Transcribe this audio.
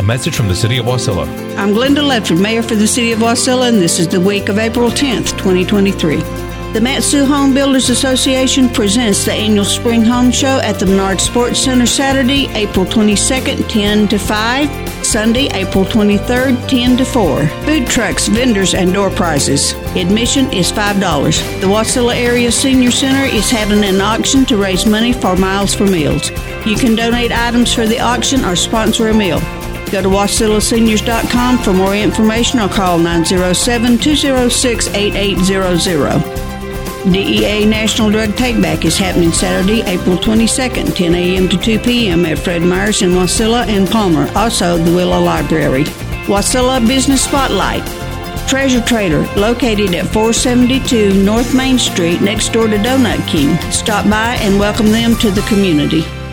message from the City of Wasilla. I'm Glenda Ledford, Mayor for the City of Wasilla, and this is the week of April 10th, 2023. The Matsu Home Builders Association presents the annual Spring Home Show at the Menard Sports Center Saturday, April 22nd, 10 to 5, Sunday, April 23rd, 10 to 4. Food trucks, vendors, and door prizes. Admission is $5. The Wasilla Area Senior Center is having an auction to raise money for Miles for Meals. You can donate items for the auction or sponsor a meal. Go to WasillaSeniors.com for more information or call 907-206-8800. DEA National Drug Takeback is happening Saturday, April 22nd, 10 a.m. to 2 p.m. at Fred Meyer's in Wasilla and Palmer, also the Willow Library. Wasilla Business Spotlight. Treasure Trader, located at 472 North Main Street next door to Donut King. Stop by and welcome them to the community.